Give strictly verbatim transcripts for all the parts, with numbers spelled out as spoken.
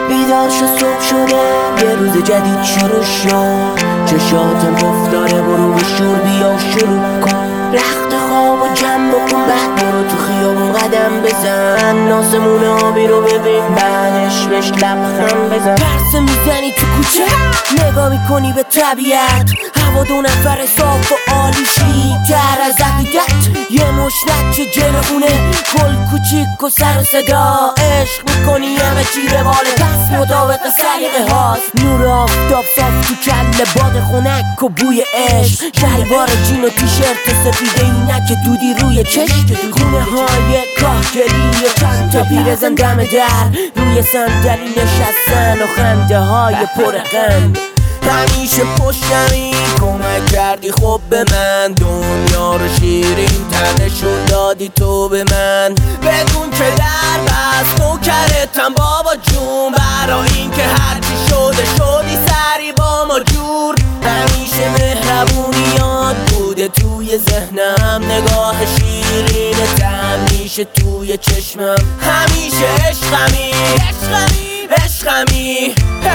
بیدار شو صبح شده یه روز جدید شروع شد، چشاتم گفتاره برو به شور بیا شروع کن. رخت خواب و جمع بکن بعد برو تو خیابون قدم بزن، ناسمون آبی رو ببین بعدش بهش لبخند بزن. پرسه میزنی تو کوچه نگاه میکنی به طبیعت، هوا دو نفر صاف و عالی شیکتر از عقیدت. یه مشنت چه جلوونه کل کوچیک و سر و صدا، عشق میکنی همه چی رواله پس مطابق سلیقه هاست. نور آفتاب صاف تو کله باد خنک و بوی عشق، شلوار جین و تیشرت سفید عینک دودی روی چشم. خونه های کاهگلی و چند تا پیرزن دم در روی صندلی نشستن و خنده های پرقند. همیشه پشتمی کمک کردی خب به من، دنیا رو شیرین تنشون دادی تو به من. بدون که در بست نوکرتم بابا جون، برا این که هرچی شده شدی سری با ما جور. همیشه مهربونیات بوده توی ذهنم، نگاه شیرینت همیشه توی چشمم. همیشه عشقمی عشقمی عشقمی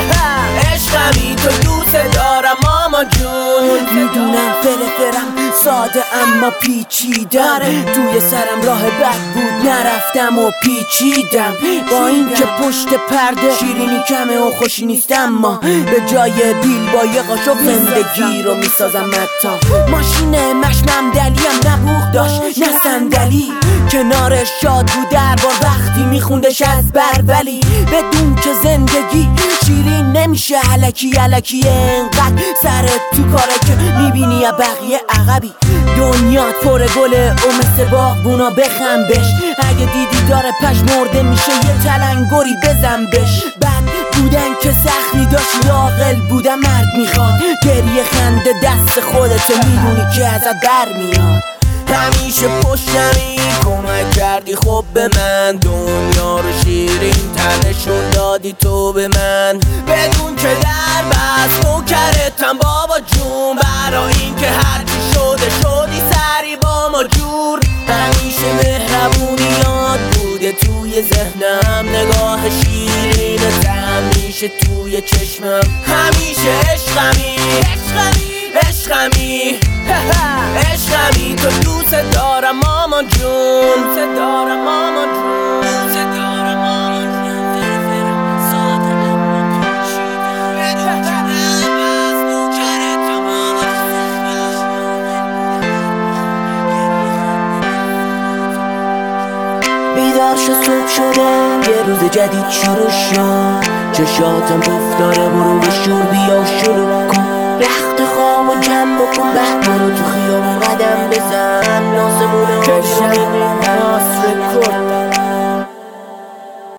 عشقمی تو دوست دارم ماما جون. میدونم فرفرم ساده اما پیچیدم، توی سرم راه بد بود نرفتم و پیچیدم. با این که پشت پرده شیرینی کمه و خوشی نیست، اما به جای بیل با یه قاشق زندگی رو میسازم. متا ماشین مشمم دلیم نبوخ داشت نه صندلی، کنارش شاد بود دربار وقتی میخوندش از برولی. بدون که زندگی شیرین نمیشه علکی علکی، انقدر سرت تو کاره که میبینی بقیه عقبی. دنیات پر گله و مثل باغبونا بخم بش، اگه دیدی داره پش مرده میشه یه تلنگری بزن بش. بد بودن که سختی داشت عاقل بودن مرد میخواد، گریه خنده دست خودتو میدونی که ازت برمیاد. همیشه پشتمی کمک کردی خب به من، دنیا رو شیرین تنشون دادی تو به من. بدون که در بست نوکرتم بابا جون، برا این که هرچی شده شدی سری با ما جور. همیشه مهربونیات بوده توی ذهنم، نگاه شیرینت همیشه توی چشمم. همیشه عشقمی عشقمی عشقمی عشقمی تو دوست دارم ماما جون، دوست دارم ماما جون، دوست دارم ماما جون. فرفرم ساده اما پیچیدم، بدون که نبست نوکرتم ماما جون. بیدار شو صبح شده یه روز جدید شروع شد، چشاتم گفتاره برو به شور بیا شروع کن. رخت خواب و جمع بکن بعد برو تو خیابون قدم بزن، ناسمون آبی رو ببین